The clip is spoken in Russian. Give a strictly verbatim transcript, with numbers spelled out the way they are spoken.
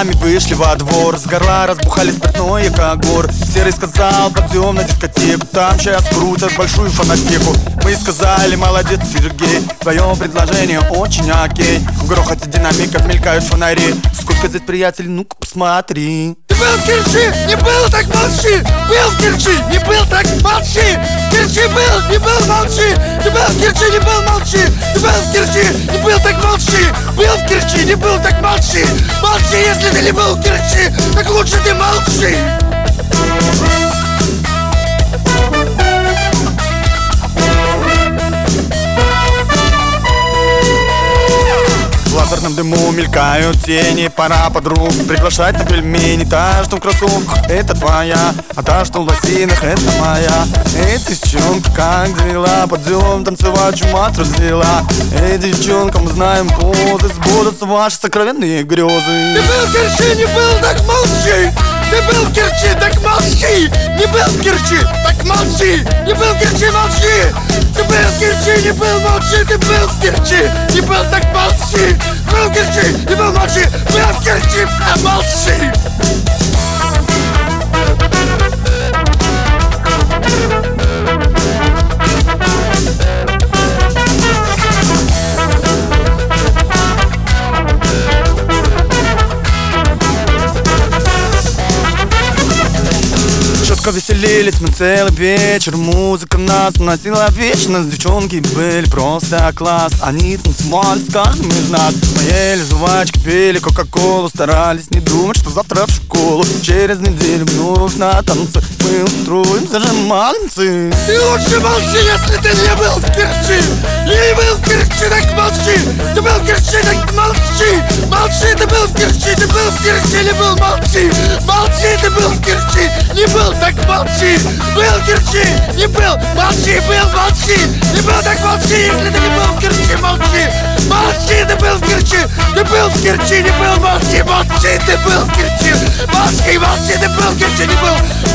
нами вышли во двор. С горла разбухали спиртное, как гор. Серый сказал, пойдем на дискотеку, там сейчас крутят большую фанатеку. Мы сказали, молодец, Сергей, твое предложение очень окей. В грохоте динамиков мелькают фонари. Сколько здесь приятелей, ну-ка посмотри. Ты был в Керчи, не был, так молчи. Был в Керчи, не был, так молчи. В Керчи был, не был, молчи. Ты был в Керчи, не был, молчи. Ты был в Керчи, не был, так молчи. Был в Керчи, не был, так молчи. Молчи, если ты не был в Керчи, так лучше ты молчи. В лазерном дыму мелькают тени. Пора подруг приглашать на пельмени. Та, что в кроссовках, это твоя, а та, что в лосинах, это моя. Эй, девчонка, как дела? Пойдем танцевать, чума взяла. Эй, девчонка, мы знаем позы, сбудутся ваши сокровенные грезы. Ты был в Керчи, не был, так молчи. Ты был в Керчи, так молчи. Не был в Керчи, так молчи. Не был в Керчи, молчи. Ты был в Керчи, не был, молчи. Ты был в Керчи, не был, так молчи. Был в Керчи, не был, молчи. Был в Керчи, а молчи. Четко веселились мы целый вечер. Музыка нас носила вечно. Девчонки были просто класс. Они танцевали с каждым из нас. Мы ели жвачки, пили кока-колу. Старались не думать, что завтра в школу. Через неделю вновь на танцы мы устроим зажиманцы. Ты лучше молчи, если ты не был в Керчи. Не был в Керчи, так молчи. Ты был в Керчи, так молчи. Молчи, ты был в Керчи. Ты был в Керчи, не был, молчи. Молчи, ты был в Керчи, не был, так молчи. Был в Керчи, не был, молчи. Был, молчи. Не был, так молчи. Если ты не был в Керчи, молчи. Молчи, ты был в Керчи. Ты был в Керчи, не был, молчи. Молчи, ты был в Керчи. Молчи, молчи, ты был в Керчи, не был.